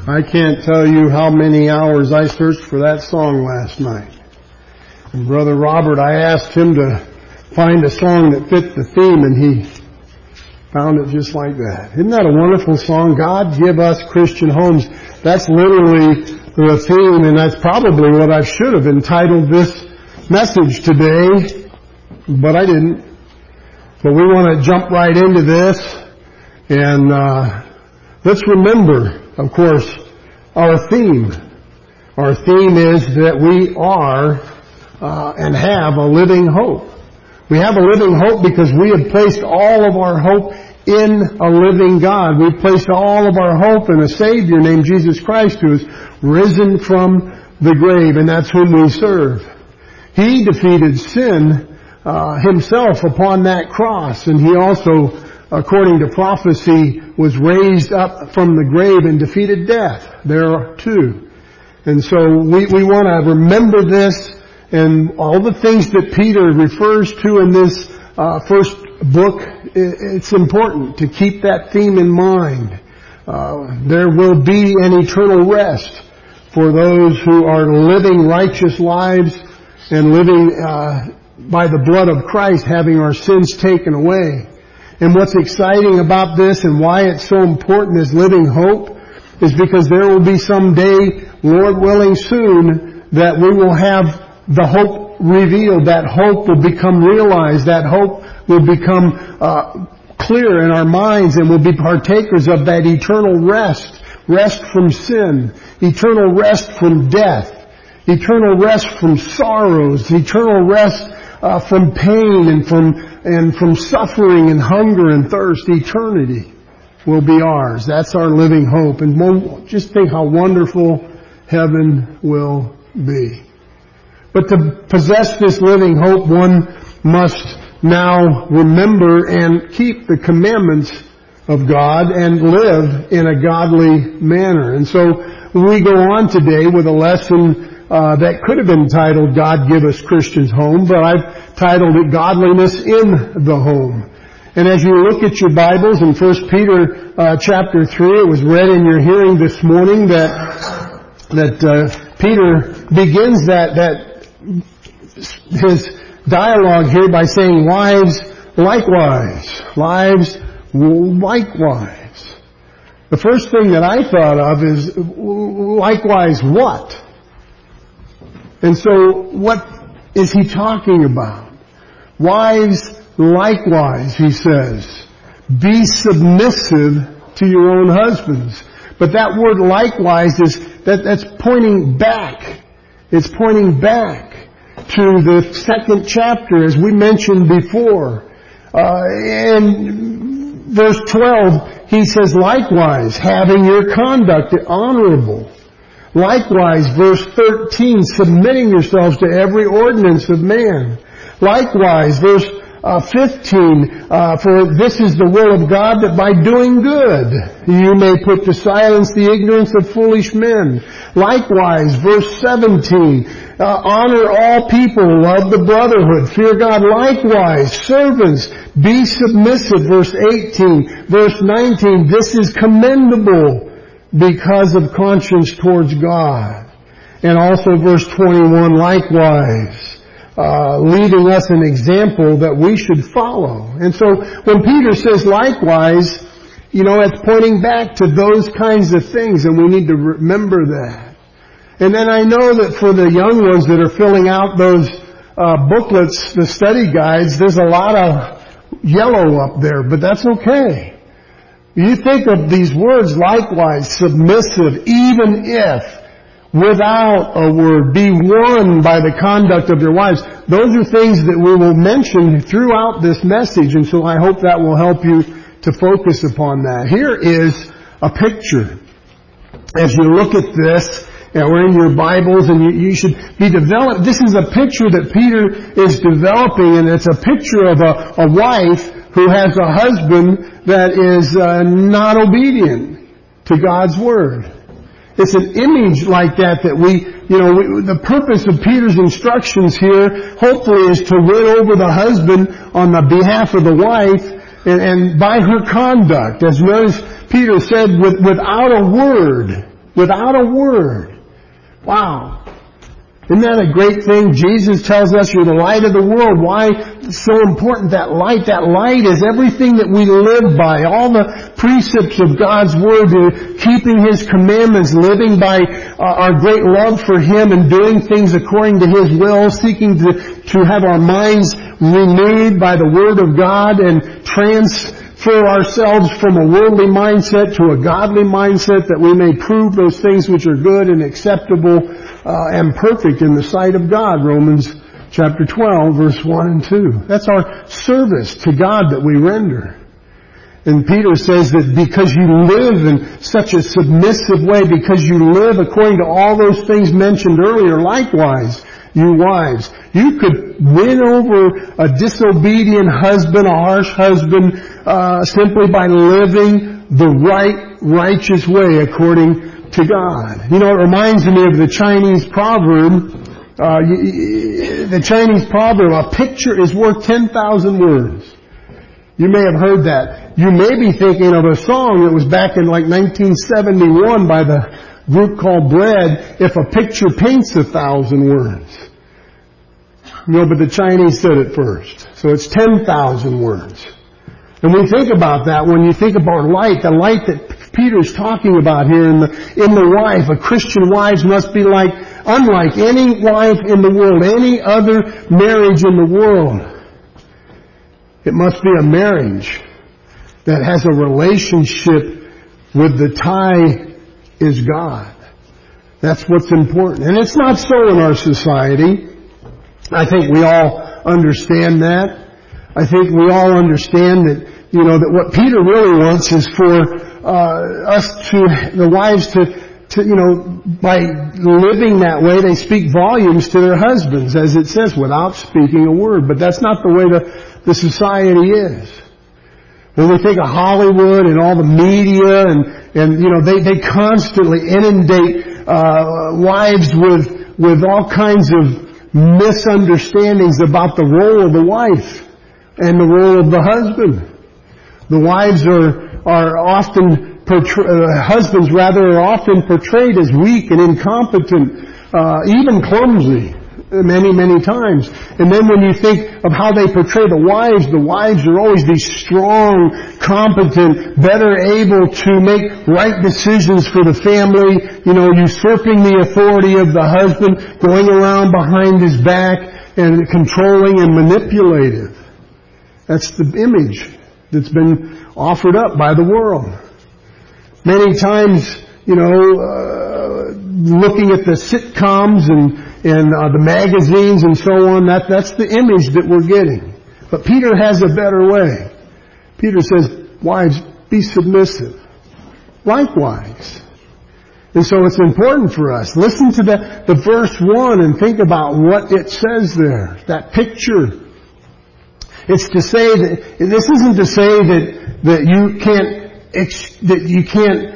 I can't tell you how many hours I searched for that song last night. And Brother Robert, I asked him to find a song that fit the theme, and he found it just like that. Isn't that a wonderful song? God give us Christian homes. That's literally the theme, and that's probably what I should have entitled this message today, but I didn't. But we want to jump right into this, and let's remember, of course, our theme. Our theme is that we are and have a living hope. We have a living hope because we have placed all of our hope in a living God. We've placed all of our hope in a Savior named Jesus Christ, who is risen from the grave, and that's whom we serve. He defeated sin himself upon that cross, and he also, according to prophecy, was raised up from the grave and defeated death there too. And so we want to remember this, and all the things that Peter refers to in this first book. It's important to keep that theme in mind. There will be an eternal rest for those who are living righteous lives and living by the blood of Christ, having our sins taken away. And what's exciting about this and why it's so important as living hope is because there will be some day, Lord willing soon, that we will have the hope revealed. That hope will become realized. That hope will become clear in our minds, and we'll be partakers of that eternal rest. Rest from sin. Eternal rest from death. Eternal rest from sorrows. Eternal rest from pain and from suffering and hunger and thirst. Eternity will be ours. That's our living hope. And we'll just think how wonderful heaven will be. But to possess this living hope, one must now remember and keep the commandments of God and live in a godly manner. And so we go on today with a lesson that could have been titled God Give Us Christians Home, but I've titled it Godliness in the Home. And as you look at your Bibles in 1 Peter chapter 3, it was read in your hearing this morning that Peter begins his dialogue here by saying, wives likewise. Wives likewise. The first thing that I thought of is, likewise what? And so what is he talking about? Wives likewise, he says, be submissive to your own husbands. But that word likewise that's pointing back. It's pointing back to the second chapter, as we mentioned before. In verse 12, he says, likewise, having your conduct honorable. Likewise, verse 13, submitting yourselves to every ordinance of man. Likewise, verse 15, for this is the will of God, that by doing good you may put to silence the ignorance of foolish men. Likewise, verse 17, honor all people, love the brotherhood, fear God. Likewise, servants, be submissive. Verse 18, verse 19, this is commendable because of conscience towards God. And also verse 21, likewise, leaving us an example that we should follow. And so when Peter says likewise, it's pointing back to those kinds of things, and we need to remember that. And then I know that for the young ones that are filling out those booklets, the study guides, there's a lot of yellow up there, but that's okay. You think of these words, likewise, submissive, even if, without a word, be won by the conduct of your wives. Those are things that we will mention throughout this message, and so I hope that will help you to focus upon that. Here is a picture. As you look at this, we're in your Bibles, and you should be developed. This is a picture that Peter is developing, and it's a picture of a wife who has a husband that is not obedient to God's Word. It's an image like that the purpose of Peter's instructions here, hopefully, is to win over the husband on the behalf of the wife, and by her conduct, as notice Peter said, without a word. without a word. Wow. Isn't that a great thing? Jesus tells us you're the light of the world. Why it's so important, that light? That light is everything that we live by. All the precepts of God's Word, keeping His commandments, living by our great love for Him and doing things according to His will, seeking to have our minds renewed by the Word of God and transfer ourselves from a worldly mindset to a godly mindset, that we may prove those things which are good and acceptable and perfect in the sight of God. Romans chapter 12, verse 1 and 2. That's our service to God that we render. And Peter says that because you live in such a submissive way, because you live according to all those things mentioned earlier, likewise, you wives, you could win over a disobedient husband, a harsh husband, simply by living the right, righteous way according to God. You know, it reminds me of the Chinese proverb. The Chinese proverb, a picture is worth 10,000 words. You may have heard that. You may be thinking of a song that was back in like 1971 by the group called Bread, if a picture paints 1,000 words. No, but the Chinese said it first. So it's 10,000 words. And we think about that when you think about light, the light that Peter's talking about here in the wife. A Christian wife must be unlike any wife in the world, any other marriage in the world. It must be a marriage that has a relationship with the tie is God. That's what's important. And it's not so in our society. I think we all understand that. I think we all understand that, that what Peter really wants is for the wives to, by living that way, they speak volumes to their husbands, as it says, without speaking a word. But that's not the way the society is. When we think of Hollywood and all the media and they constantly inundate wives with all kinds of misunderstandings about the role of the wife and the role of the husband. The wives are often husbands are often portrayed as weak and incompetent, even clumsy, many, many times. And then when you think of how they portray the wives are always these strong, competent, better able to make right decisions for the family, usurping the authority of the husband, going around behind his back and controlling and manipulative. That's the image that's been offered up by the world. Many times, looking at the sitcoms and the magazines and so on, that's the image that we're getting. But Peter has a better way. Peter says, wives, be submissive. Likewise. And so it's important for us. Listen to the verse 1 and think about what it says there. That picture. It's to say that, this isn't to say that you can't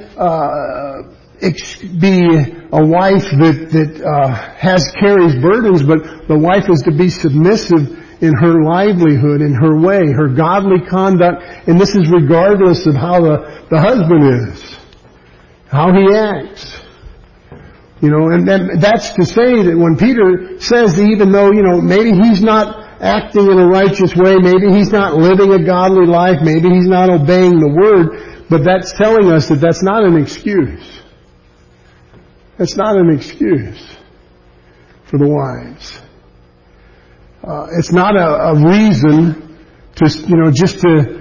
be a wife that carries burdens, but the wife is to be submissive in her livelihood, in her way, her godly conduct, and this is regardless of how the husband is, how he acts. And that's to say that when Peter says that even though, maybe he's not acting in a righteous way, maybe he's not living a godly life, maybe he's not obeying the word, but that's telling us that that's not an excuse. That's not an excuse for the wives. It's not a reason to, just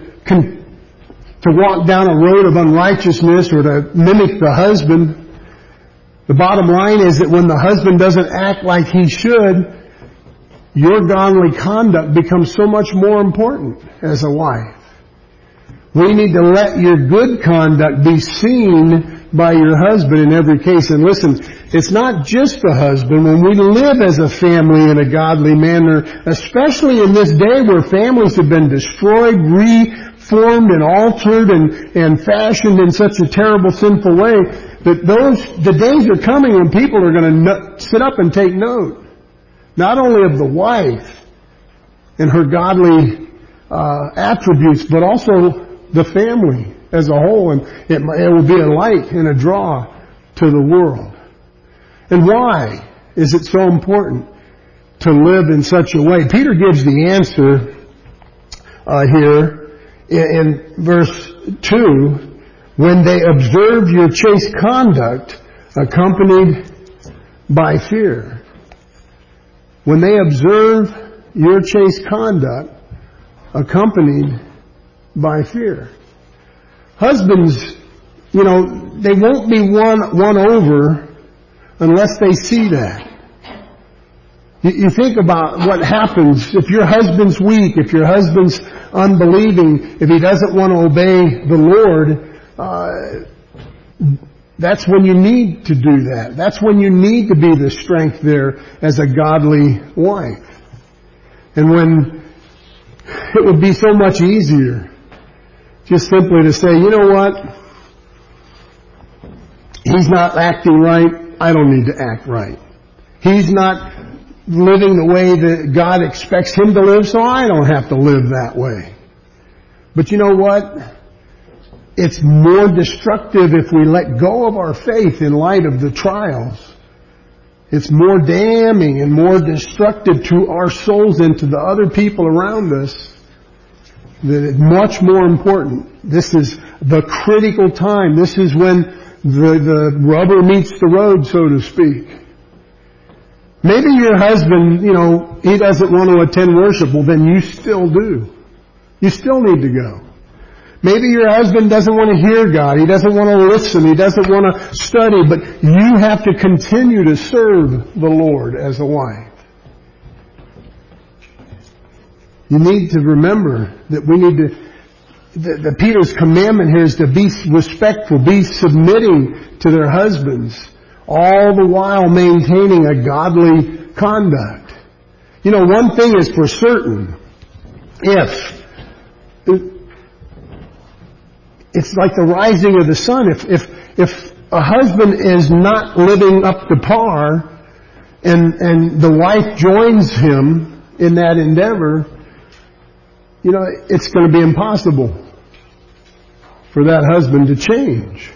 to walk down a road of unrighteousness or to mimic the husband. The bottom line is that when the husband doesn't act like he should, your godly conduct becomes so much more important as a wife. We need to let your good conduct be seen by your husband in every case. And listen, it's not just the husband. When we live as a family in a godly manner, especially in this day where families have been destroyed, reformed and altered and fashioned in such a terrible, sinful way, that the days are coming when people are going to sit up and take note. Not only of the wife and her godly attributes, but also the family as a whole. And it will be a light and a draw to the world. And why is it so important to live in such a way? Peter gives the answer here in verse 2. When they observe your chaste conduct accompanied by fear. When they observe your chaste conduct accompanied by fear. Husbands, they won't be won over unless they see that. You think about what happens if your husband's weak, if your husband's unbelieving, if he doesn't want to obey the Lord. That's when you need to do that. That's when you need to be the strength there as a godly wife. And when it would be so much easier just simply to say, you know what? He's not acting right. I don't need to act right. He's not living the way that God expects him to live, so I don't have to live that way. But you know what? It's more destructive if we let go of our faith in light of the trials. It's more damning and more destructive to our souls and to the other people around us. That it's much more important. This is the critical time. This is when the rubber meets the road, so to speak. Maybe your husband, he doesn't want to attend worship. Well, then you still do. You still need to go. Maybe your husband doesn't want to hear God. He doesn't want to listen. He doesn't want to study. But you have to continue to serve the Lord as a wife. You need to remember that we need to, that Peter's commandment here is to be respectful, be submitting to their husbands, all the while maintaining a godly conduct. One thing is for certain. It's like the rising of the sun. If a husband is not living up to par and the wife joins him in that endeavor, it's going to be impossible for that husband to change.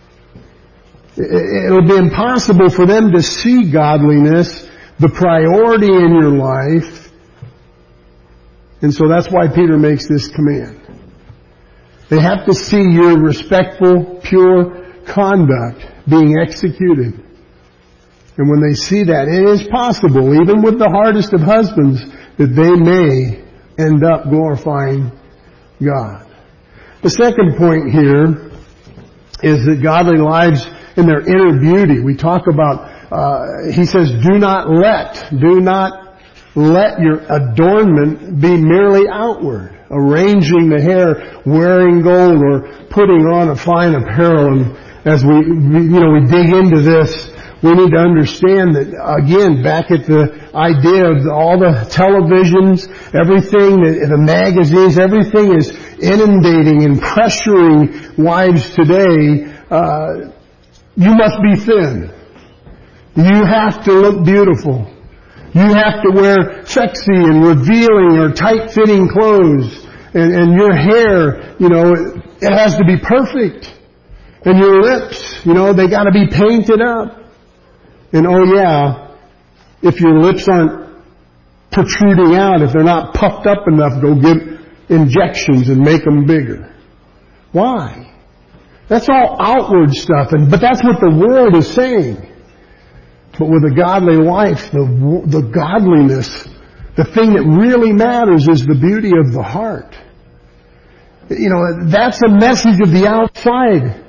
It'll be impossible for them to see godliness, the priority in your life. And so that's why Peter makes this command. They have to see your respectful, pure conduct being executed. And when they see that, it is possible, even with the hardest of husbands, that they may end up glorifying God. The second point here is that godly lives in their inner beauty. We talk about, he says, do not let your adornment be merely outward, arranging the hair, wearing gold, or putting on a fine apparel. And as we dig into this, we need to understand that, again, back at the idea of all the televisions, everything, the magazines, everything is inundating and pressuring wives today. You must be thin. You have to look beautiful. You have to wear sexy and revealing or tight-fitting clothes. And your hair, it has to be perfect. And your lips, they got to be painted up. And if your lips aren't protruding out, if they're not puffed up enough, go get injections and make them bigger. Why? That's all outward stuff, but that's what the world is saying. But with a godly life, the godliness, the thing that really matters is the beauty of the heart. That's a message of the outside.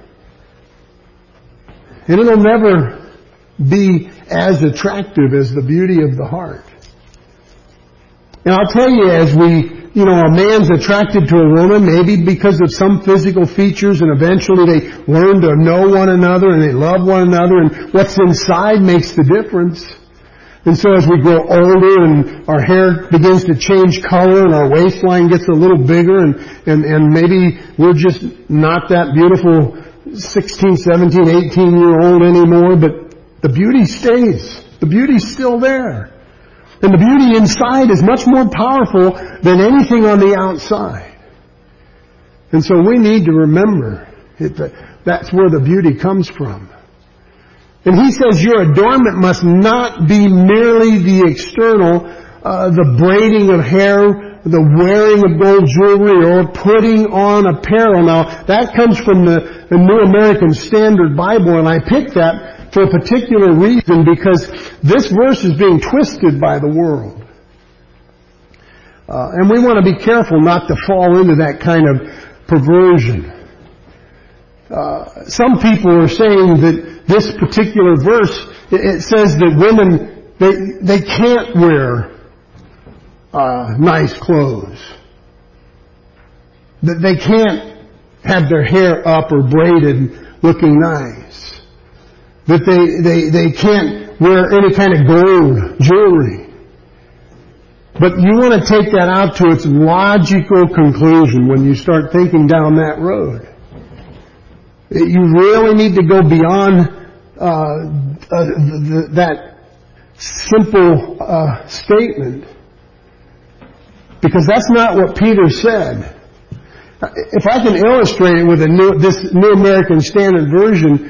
And it'll never be as attractive as the beauty of the heart. And I'll tell you, as a man's attracted to a woman, maybe because of some physical features, and eventually they learn to know one another and they love one another, and what's inside makes the difference. And so as we grow older and our hair begins to change color and our waistline gets a little bigger and maybe we're just not that beautiful 16, 17, 18-year-old anymore, but the beauty stays. The beauty's still there. And the beauty inside is much more powerful than anything on the outside. And so we need to remember that that's where the beauty comes from. And he says your adornment must not be merely the external, the braiding of hair, the wearing of gold jewelry, or putting on apparel. Now, that comes from the New American Standard Bible, and I picked that for a particular reason because this verse is being twisted by the world. And we want to be careful not to fall into that kind of perversion. Some people are saying that this particular verse, it says that women, they can't wear nice clothes. That they can't have their hair up or braided looking nice. That they can't wear any kind of gold jewelry. But you want to take that out to its logical conclusion when you start thinking down that road. You really need to go beyond that simple statement, because that's not what Peter said. If I can illustrate it with this New American Standard Version,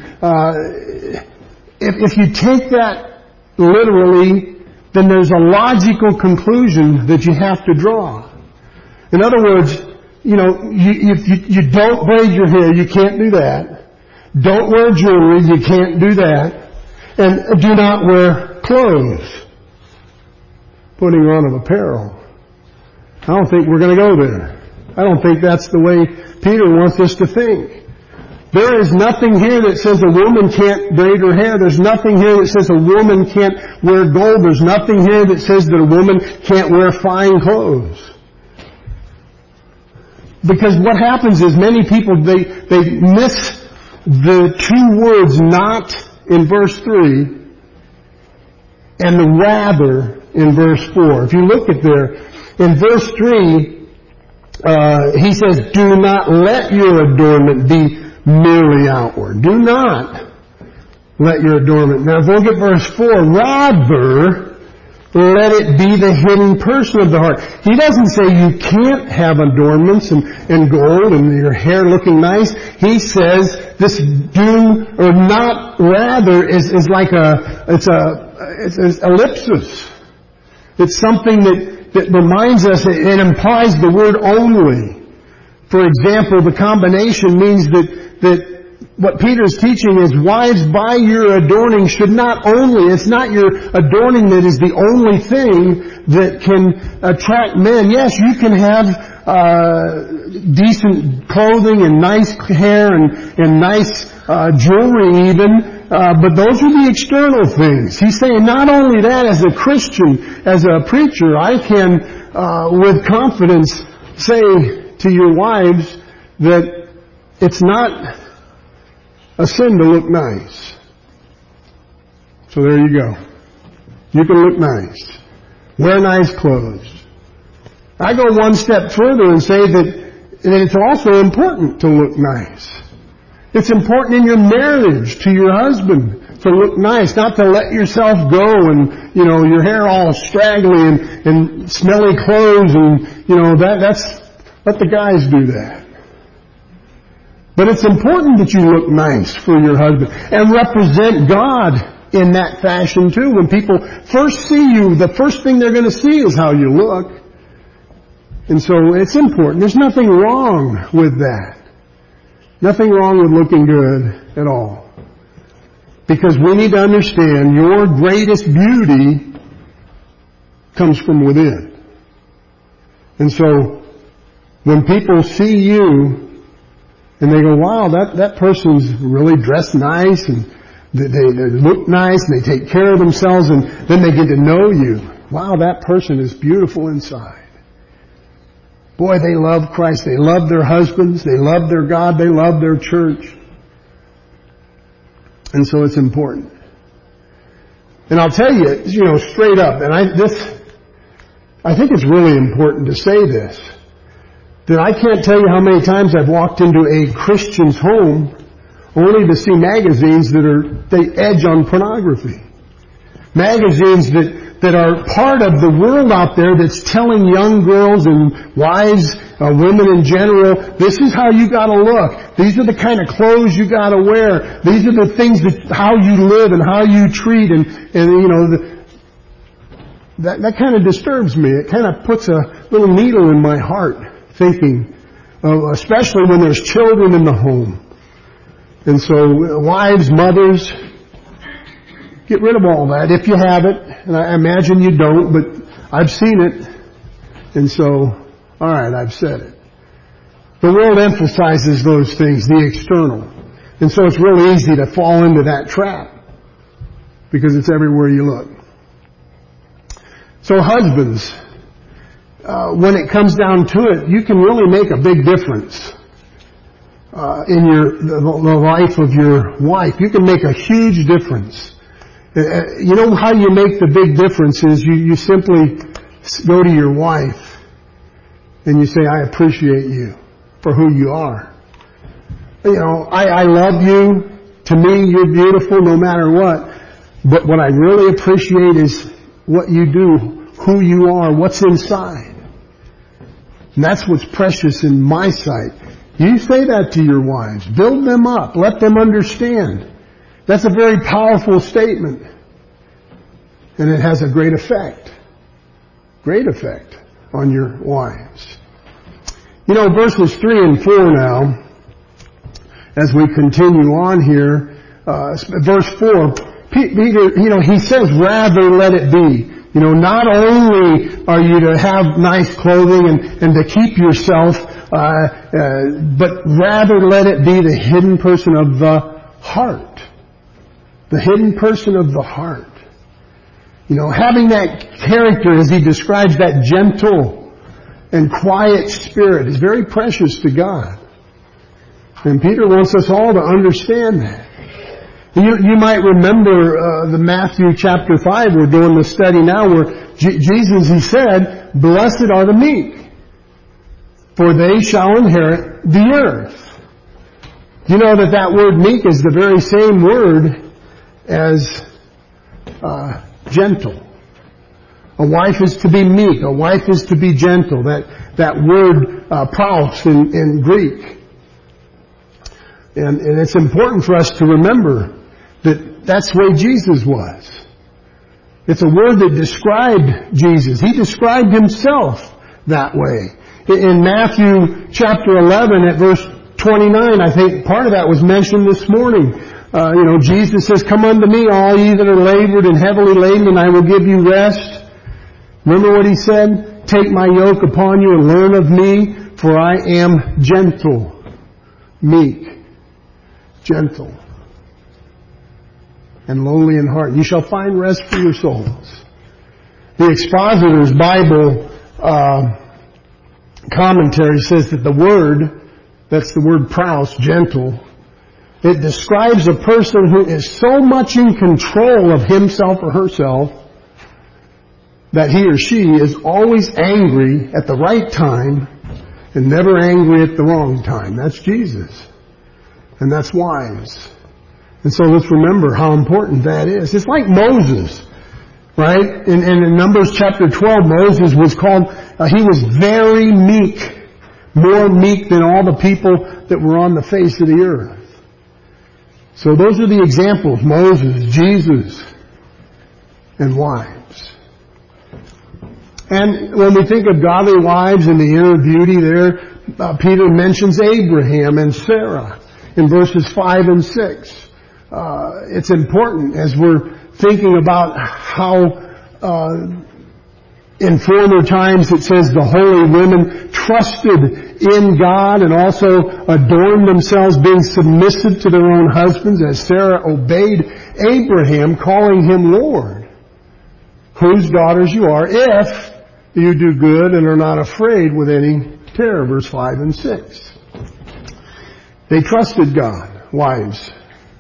if you take that literally, then there's a logical conclusion that you have to draw. In other words, you don't braid your hair, you can't do that. Don't wear jewelry, you can't do that. And do not wear clothes. Putting on of apparel. I don't think we're going to go there. I don't think that's the way Peter wants us to think. There is nothing here that says a woman can't braid her hair. There's nothing here that says a woman can't wear gold. There's nothing here that says that a woman can't wear fine clothes. Because what happens is many people, they miss the two words not in verse 3 and the rather in verse 4. If you look at there, in verse 3, he says, do not let your adornment be merely outward. Do not let your adornment. Now if we look at verse 4, rather let it be the hidden person of the heart. He doesn't say you can't have adornments and gold and your hair looking nice. He says this do or not rather is like it's ellipsis. It's something that reminds us, it implies the word only. For example, the combination means that what Peter's teaching is wives, by your adorning should not only, it's not your adorning that is the only thing that can attract men. Yes, you can have decent clothing and nice hair and nice jewelry even, but those are the external things. He's saying not only that, as a Christian, as a preacher, I can with confidence say to your wives that it's not a sin to look nice. So there you go. You can look nice. Wear nice clothes. I go one step further and say that it's also important to look nice. It's important in your marriage to your husband to look nice, not to let yourself go and, your hair all straggly and smelly clothes and, that's, let the guys do that. But it's important that you look nice for your husband and represent God in that fashion too. When people first see you, the first thing they're going to see is how you look. And so it's important. There's nothing wrong with that. Nothing wrong with looking good at all. Because we need to understand your greatest beauty comes from within. And so when people see you, and they go, wow, that person's really dressed nice and they look nice and they take care of themselves, and then they get to know you. Wow, that person is beautiful inside. Boy, they love Christ. They love their husbands. They love their God. They love their church. And so it's important. And I'll tell you, straight up, and I think it's really important to say this, that I can't tell you how many times I've walked into a Christian's home only to see magazines they edge on pornography. Magazines that are part of the world out there that's telling young girls and wives women in general, this is how you gotta look. These are the kind of clothes you gotta wear. These are the things how you live and how you treat, and that kind of disturbs me. It kind of puts a little needle in my heart, thinking, especially when there's children in the home. And so, wives, mothers, get rid of all that if you have it. And I imagine you don't, but I've seen it. And so, alright, I've said it. The world emphasizes those things, the external. And so it's really easy to fall into that trap, because it's everywhere you look. So husbands, when it comes down to it, you can really make a big difference in the life of your wife. You can make a huge difference. You know how you make the big difference is you simply go to your wife and you say, I appreciate you for who you are. I love you. To me, you're beautiful no matter what. But what I really appreciate is what you do, who you are, what's inside. And that's what's precious in my sight. You say that to your wives. Build them up. Let them understand. That's a very powerful statement. And it has a great effect. Great effect on your wives. Verses 3 and 4 now, as we continue on here, verse 4, Peter, he says, rather let it be. Not only are you to have nice clothing and to keep yourself, but rather let it be the hidden person of the heart. The hidden person of the heart. Having that character, as he describes, that gentle and quiet spirit, is very precious to God. And Peter wants us all to understand that. You might remember the Matthew chapter 5, we're doing the study now, where Jesus, he said, blessed are the meek, for they shall inherit the earth. You know that word meek is the very same word as gentle. A wife is to be meek. A wife is to be gentle. That word praus in Greek. And it's important for us to remember that that's the way Jesus was. It's a word that described Jesus. He described himself that way. In Matthew chapter 11 at verse 29, I think part of that was mentioned this morning. Jesus says, come unto me, all ye that are labored and heavily laden, and I will give you rest. Remember what he said? Take my yoke upon you and learn of me, for I am gentle, meek, gentle, and lowly in heart. You shall find rest for your souls. The Expositor's Bible commentary says that the word, that's the word praus, gentle, it describes a person who is so much in control of himself or herself that he or she is always angry at the right time and never angry at the wrong time. That's Jesus. And that's wives. And so let's remember how important that is. It's like Moses, right? In Numbers chapter 12, Moses was called, he was very meek, more meek than all the people that were on the face of the earth. So those are the examples, Moses, Jesus, and wives. And when we think of godly wives and the inner beauty there, Peter mentions Abraham and Sarah in verses 5 and 6. It's important as we're thinking about how in former times it says the holy women trusted in God and also adorned themselves being submissive to their own husbands, as Sarah obeyed Abraham, calling him Lord, whose daughters you are, if you do good and are not afraid with any terror, verse 5 and 6. They trusted God, wives.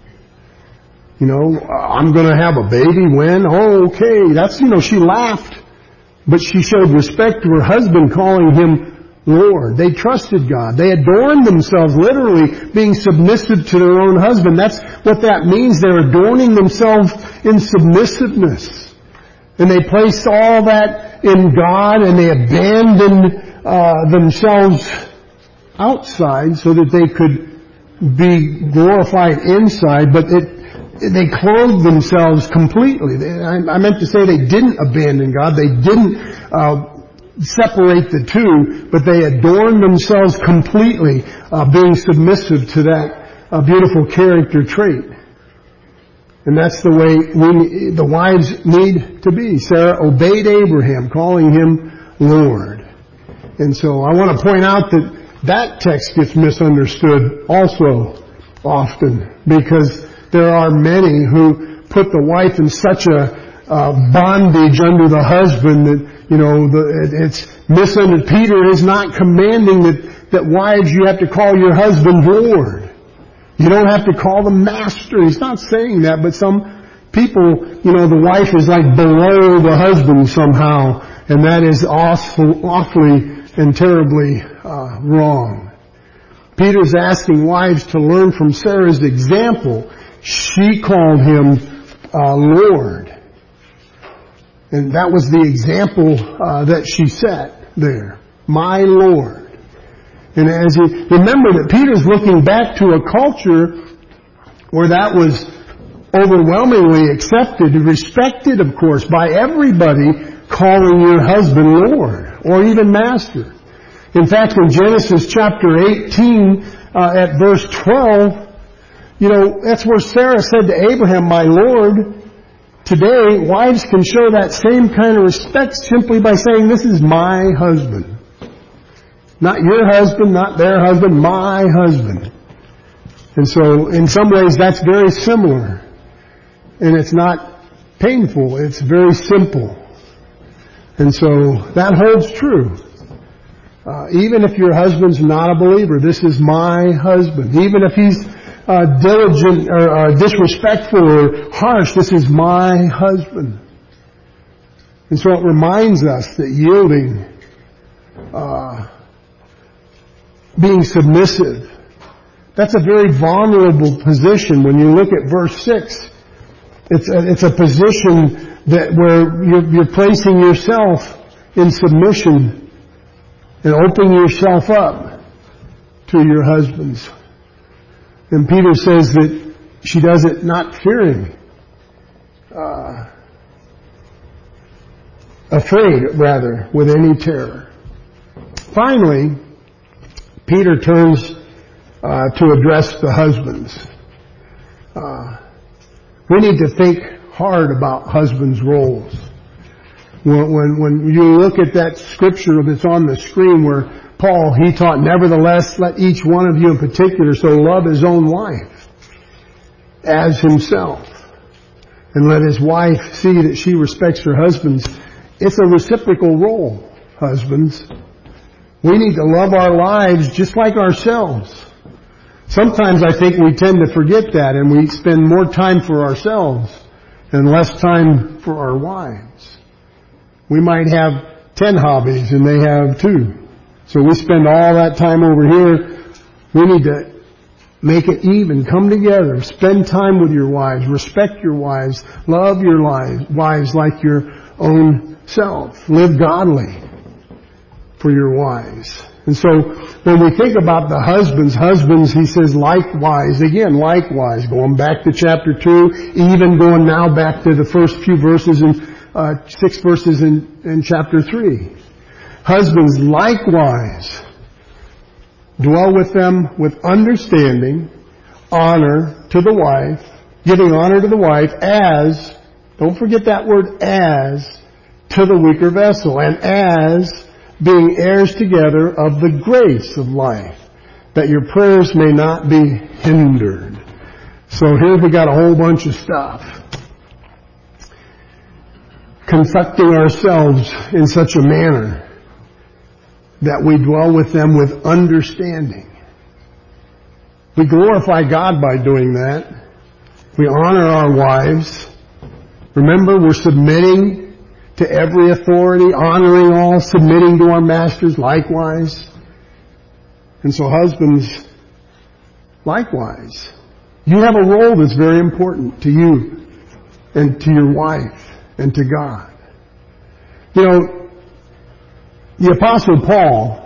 I'm going to have a baby when? Oh, okay. That's, she laughed. But she showed respect to her husband, calling him Lord. They trusted God. They adorned themselves, literally being submissive to their own husband. That's what that means. They're adorning themselves in submissiveness. And they placed all that in God, and they abandoned themselves outside so that they could be glorified inside, but they clothed themselves completely. I meant to say they didn't abandon God. They didn't separate the two, but they adorned themselves completely, being submissive to that beautiful character trait. And that's the way the wives need to be. Sarah obeyed Abraham, calling him Lord. And so I want to point out that text gets misunderstood also often, because there are many who put the wife in such a bondage under the husband that, it's misunderstood. Peter is not commanding that wives, you have to call your husband Lord. You don't have to call them master. He's not saying that, but some people, the wife is like below the husband somehow, and that is awfully and terribly wrong. Peter's asking wives to learn from Sarah's example. She called him Lord. And that was the example that she set there. My Lord. And as you remember that Peter's looking back to a culture where that was overwhelmingly accepted, respected, of course, by everybody, calling your husband Lord or even master. In fact, in Genesis chapter 18, at verse 12, that's where Sarah said to Abraham, my Lord. Today, wives can show that same kind of respect simply by saying, this is my husband. Not your husband, not their husband, my husband. And so, in some ways, that's very similar. And it's not painful, it's very simple. And so, that holds true. Even if your husband's not a believer, this is my husband. Even if he's diligent or disrespectful or harsh, this is my husband. And so it reminds us that yielding, being submissive, that's a very vulnerable position. When you look at verse 6, it's a position that where you're placing yourself in submission and opening yourself up to your husbands. And Peter says that she does it not fearing, afraid rather, with any terror. Finally, Peter turns to address the husbands. We need to think hard about husbands' roles. When you look at that scripture that's on the screen where Paul, he taught, nevertheless, let each one of you in particular so love his own wife as himself. And let his wife see that she respects her husbands. It's a reciprocal role, husbands. We need to love our lives just like ourselves. Sometimes I think we tend to forget that and we spend more time for ourselves and less time for our wives. We might have 10 hobbies and they have 2. So we spend all that time over here. We need to make it even. Come together. Spend time with your wives. Respect your wives. Love your wives like your own self. Live godly for your wives. And so when we think about the husbands, he says likewise. Again, likewise. Going back to chapter 2, even going now back to the first few verses in 6 verses in chapter 3. Husbands, likewise, dwell with them with understanding, honor to the wife, giving honor to the wife as, don't forget that word as, to the weaker vessel, and as being heirs together of the grace of life, that your prayers may not be hindered. So here we got a whole bunch of stuff. Conducting ourselves in such a manner that we dwell with them with understanding. We glorify God by doing that. We honor our wives. Remember, we're submitting to every authority, honoring all, submitting to our masters likewise. And so husbands, likewise. You have a role that's very important to you and to your wife and to God. The Apostle Paul,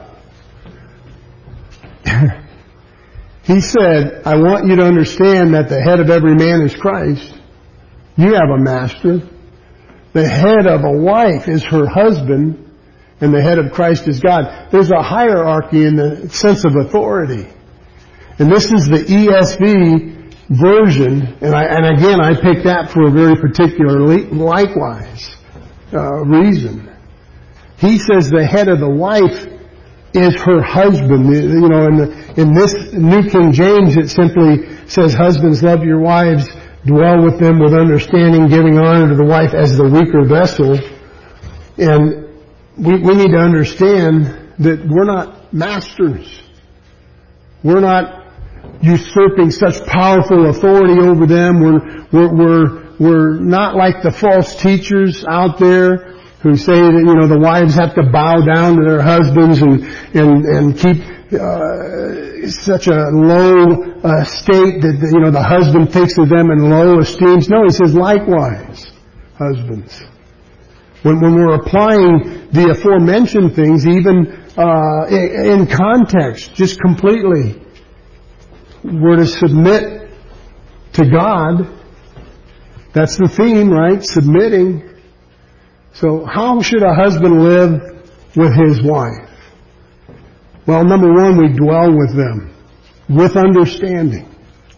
he said, I want you to understand that the head of every man is Christ. You have a master. The head of a wife is her husband, and the head of Christ is God. There's a hierarchy in the sense of authority. And this is the ESV version, and again, I picked that for a very particular likewise reason. He says the head of the wife is her husband. You know, in this New King James, it simply says, husbands, love your wives, dwell with them with understanding, giving honor to the wife as the weaker vessel. And we need to understand that we're not masters. We're not usurping such powerful authority over them. We're not like the false teachers out there who say that, you know, the wives have to bow down to their husbands and keep such a low state that, you know, the husband thinks of them in low esteem. No, he says likewise, husbands. When we're applying the aforementioned things, even in context, just completely, we're to submit to God. That's the theme, right? Submitting. So how should a husband live with his wife? Well, number one, we dwell with them with understanding.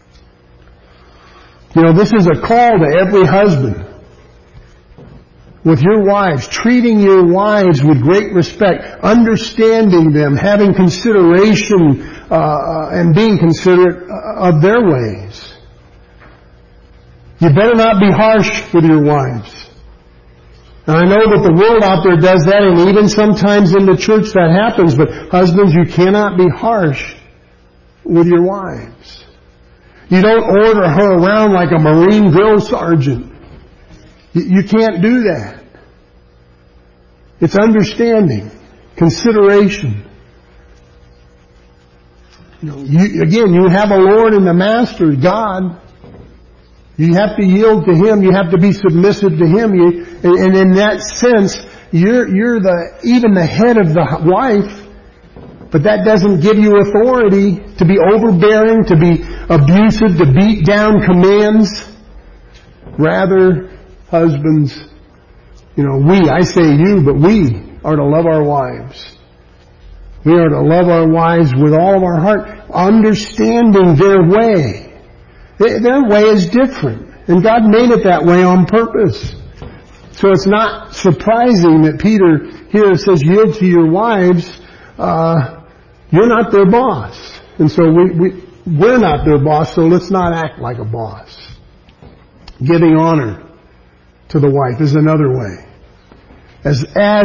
You know, this is a call to every husband. With your wives, treating your wives with great respect, understanding them, having consideration and being considerate of their ways. You better not be harsh with your wives. And I know that the world out there does that, and even sometimes in the church that happens, but husbands, you cannot be harsh with your wives. You don't order her around like a Marine drill sergeant. You can't do that. It's understanding, consideration. You know, you have a Lord and a Master, God. You have to yield to Him. You have to be submissive to Him. And in that sense, you're even the head of the wife. But that doesn't give you authority to be overbearing, to be abusive, to beat down commands. Rather, husbands, you know, I say you, but we are to love our wives. We are to love our wives with all of our heart, understanding their way. Their way is different. And God made it that way on purpose. So it's not surprising that Peter here says, yield to your wives. You're not their boss. And so we're not their boss, so let's not act like a boss. Giving honor to the wife is another way. As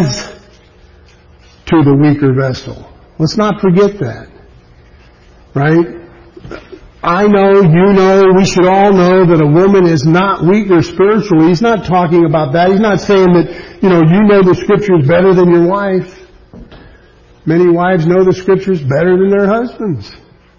to the weaker vessel. Let's not forget that. Right? I know, you know, we should all know that a woman is not weaker spiritually. He's not talking about that. He's not saying that, you know the Scriptures better than your wife. Many wives know the Scriptures better than their husbands.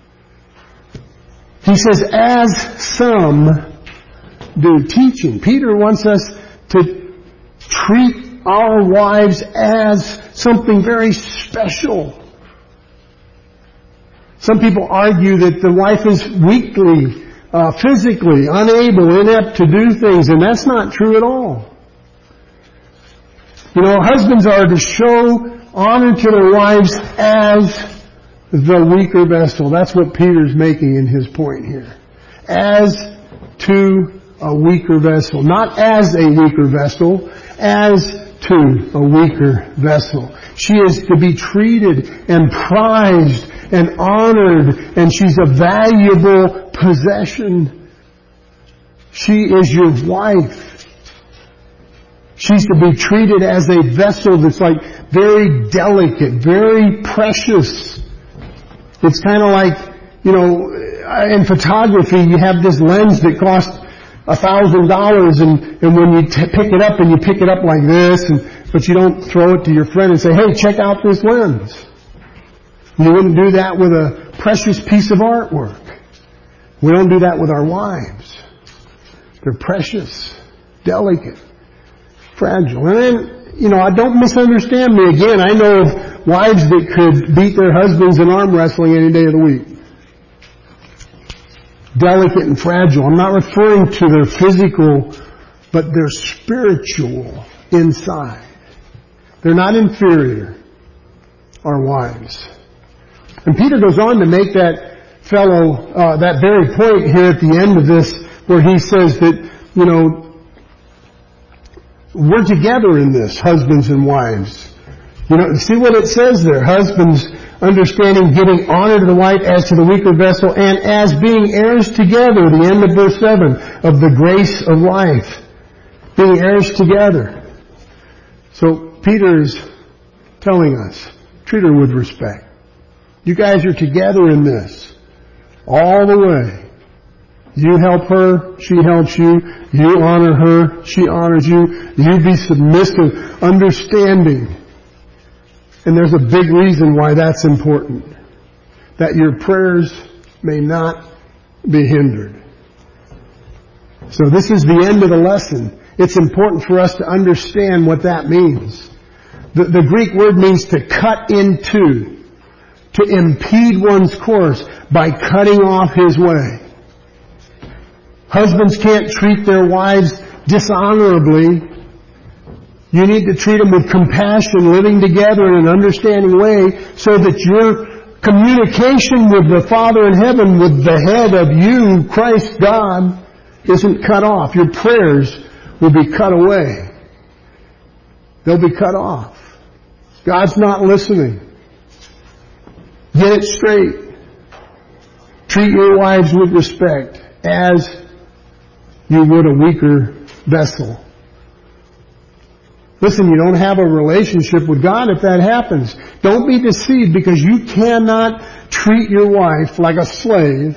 He says, as some do, teaching. Peter wants us to treat our wives as something very special. Some people argue that the wife is weakly, physically unable, inept to do things, and that's not true at all. You know, husbands are to show honor to their wives as the weaker vessel. That's what Peter's making in his point here. As to a weaker vessel. Not as a weaker vessel, as to a weaker vessel. She is to be treated and prized and honored, and she's a valuable possession. She is your wife. She's to be treated as a vessel that's like very delicate, very precious. It's kind of like, you know, in photography you have this lens that costs $1,000 and when you pick it up and you pick it up like this, but you don't throw it to your friend and say, hey, check out this lens. You wouldn't do that with a precious piece of artwork. We don't do that with our wives. They're precious, delicate, fragile. And then, you know, don't misunderstand me again. I know wives that could beat their husbands in arm wrestling any day of the week. Delicate and fragile. I'm not referring to their physical, but their spiritual inside. They're not inferior, our wives. And Peter goes on to make that that very point here at the end of this, where he says that, we're together in this, husbands and wives. See what it says there. Husbands, understanding, giving honor to the wife as to the weaker vessel, and as being heirs together, the end of verse 7, of the grace of life. Being heirs together. So Peter is telling us, treat her with respect. You guys are together in this. All the way. You help her, she helps you. You honor her, she honors you. You be submissive, understanding. And there's a big reason why that's important. That your prayers may not be hindered. So this is the end of the lesson. It's important for us to understand what that means. The Greek word means to cut into, to impede one's course by cutting off his way. Husbands can't treat their wives dishonorably. You need to treat them with compassion, living together in an understanding way, so that your communication with the Father in heaven, with the head of you, Christ God, isn't cut off. Your prayers will be cut away. They'll be cut off. God's not listening. Get it straight. Treat your wives with respect as you would a weaker vessel. Listen, you don't have a relationship with God if that happens. Don't be deceived, because you cannot treat your wife like a slave,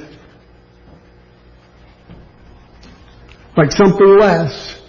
like something less,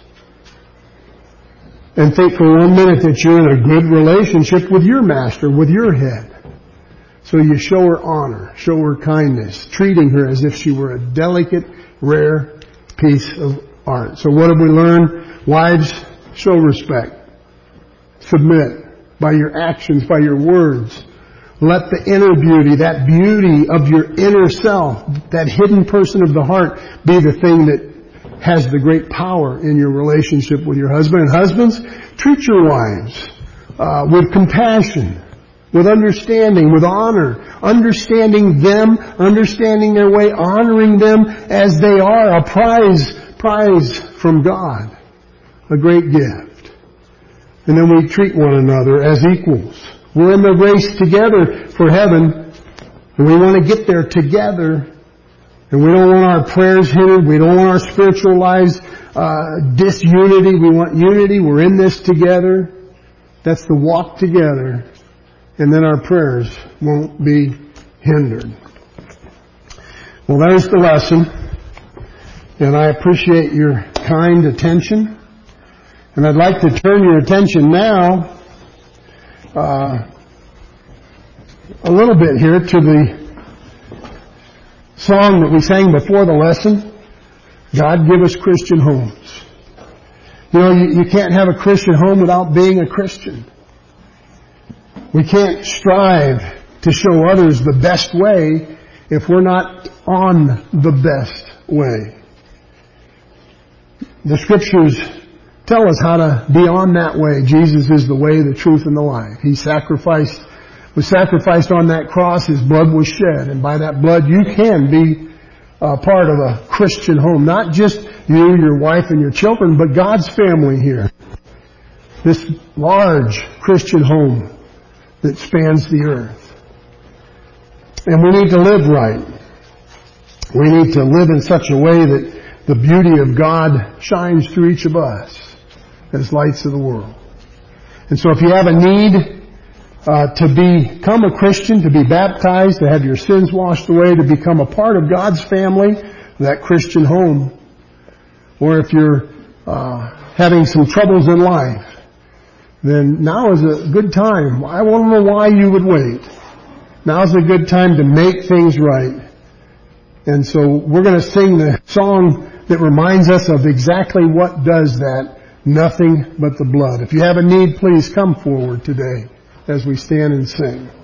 and think for 1 minute that you're in a good relationship with your master, with your head. So you show her honor, show her kindness, treating her as if she were a delicate, rare piece of art. So what have we learned? Wives, show respect. Submit by your actions, by your words. Let the inner beauty, that beauty of your inner self, that hidden person of the heart, be the thing that has the great power in your relationship with your husband. And husbands, treat your wives with compassion, with understanding, with honor, understanding them, understanding their way, honoring them as they are, a prize from God, a great gift. And then we treat one another as equals. We're in the race together for heaven, and we want to get there together. And we don't want our prayers hindered. We don't want our spiritual lives disunity. We want unity. We're in this together. That's the walk together. And then our prayers won't be hindered. Well, there's the lesson. And I appreciate your kind attention. And I'd like to turn your attention now a little bit here to the song that we sang before the lesson, God Give Us Christian Homes. You can't have a Christian home without being a Christian. We can't strive to show others the best way if we're not on the best way. The Scriptures tell us how to be on that way. Jesus is the way, the truth, and the life. He was sacrificed on that cross. His blood was shed. And by that blood, you can be part of a Christian home. Not just you, your wife, and your children, but God's family here. This large Christian home that spans the earth. And we need to live right. We need to live in such a way that the beauty of God shines through each of us as lights of the world. And so if you have a need to become a Christian, to be baptized, to have your sins washed away, to become a part of God's family, that Christian home, or if you're having some troubles in life, then now is a good time. I don't know why you would wait. Now's a good time to make things right. And so we're going to sing the song that reminds us of exactly what does that. Nothing but the blood. If you have a need, please come forward today as we stand and sing.